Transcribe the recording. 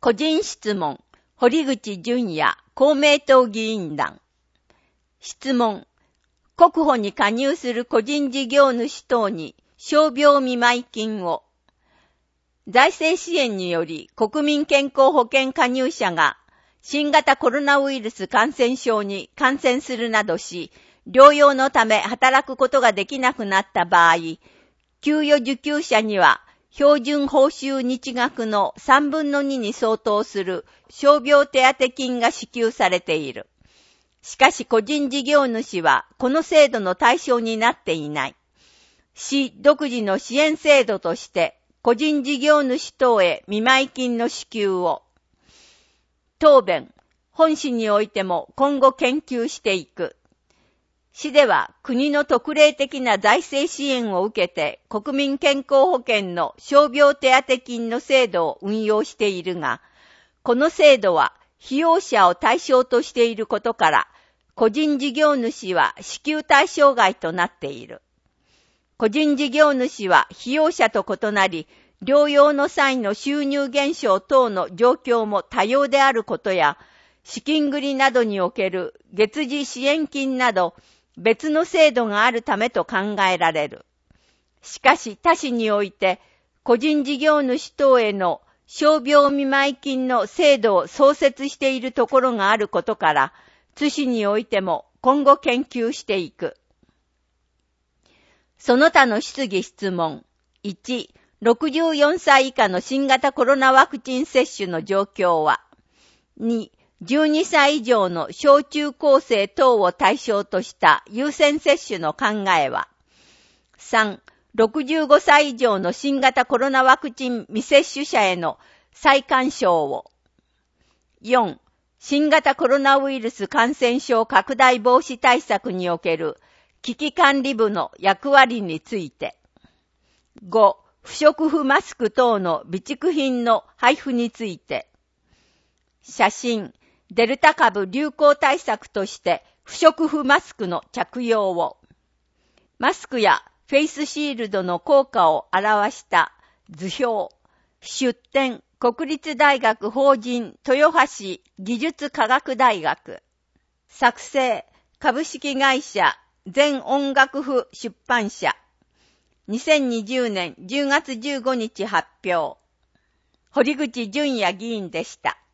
個人質問、堀口淳也、公明党議員団。質問、国保に加入する個人事業主等に傷病見舞金を。財政支援により国民健康保険加入者が新型コロナウイルス感染症に感染するなどし、療養のため働くことができなくなった場合、給与受給者には標準報酬日額の3分の2に相当する傷病手当金が支給されている。しかし個人事業主はこの制度の対象になっていない。市独自の支援制度として個人事業主等へ見舞金の支給を。答弁、本市においても今後研究していく。市では国の特例的な財政支援を受けて国民健康保険の傷病手当金の制度を運用しているが、この制度は被用者を対象としていることから、個人事業主は支給対象外となっている。個人事業主は被用者と異なり、療養の際の収入減少等の状況も多様であることや、資金繰りなどにおける月次支援金など別の制度があるためと考えられる。しかし他市において、個人事業主等への傷病見舞金の制度を創設しているところがあることから、津市においても今後研究していく。その他の質疑質問。1、64歳以下の新型コロナワクチン接種の状況は。2、12歳以上の小中高生等を対象とした優先接種の考えは。3、65歳以上の新型コロナワクチン未接種者への再勧奨を。4、新型コロナウイルス感染症拡大防止対策における危機管理部の役割について。5、不織布マスク等の備蓄品の配布について。写真、デルタ株流行対策として不織布マスクの着用を。マスクやフェイスシールドの効果を表した図表。出展、国立大学法人豊橋技術科学大学。作成、株式会社全音楽譜出版社。2020年10月15日発表。堀口淳也議員でした。